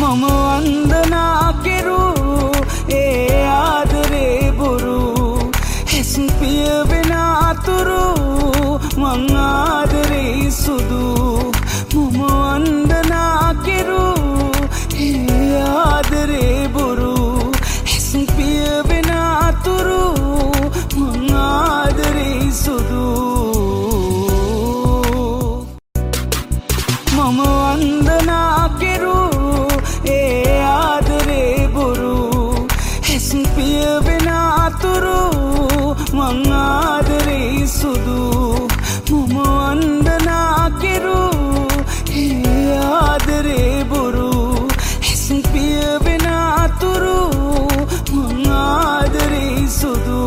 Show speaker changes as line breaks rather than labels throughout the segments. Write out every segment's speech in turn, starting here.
මම වන්දනා කෙරු ඒ ආදරේ බොරු හැස් පිය වෙන අතුරු මං ආදරේ සුදු මම වන්දනා කෙරු ඒ ආදරේ බොරු හැස් පිය වෙන අතුරු මං ආදරේ සුදු මම වන්දනා කෙරු ඒ ආදරේ බොරු හැස් පිය වෙන අතුරු මං ආදරේ සුදු මම වන්දනා කෙරු ඒ ආදරේ බොරු හැස් පිය වෙන අතුරු මං ආදරේ සුදු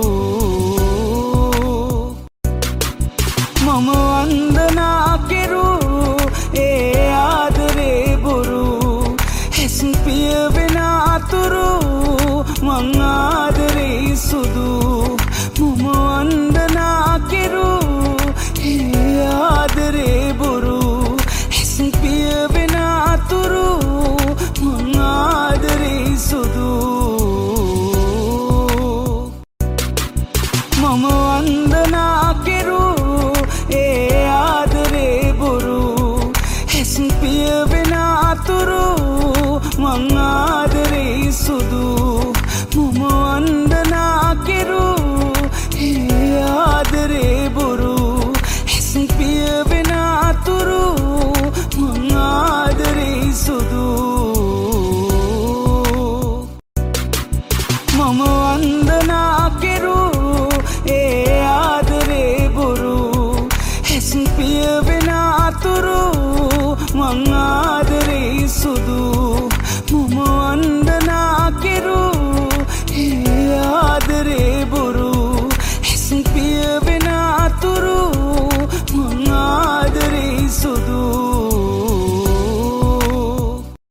මම වන්දනා කෙරු ඒ ආදරේ බොරු හැස් පිය වෙන අතුරු මං ආදරේ සුදු මම වන්දනා කෙරු ඒ ආදරේ බොරු හැස් පිය වෙන අතුරු මං ආදරේ සුදු මම වන්දනා කෙරු ඒ ආදරේ බොරු හැස් පිය වෙන අතුරු මං ආදරේ සුදු මම වන්දනා කෙරු ඒ ආදරේ බොරු හැස් පිය වෙන අතුරු මං ආදරේ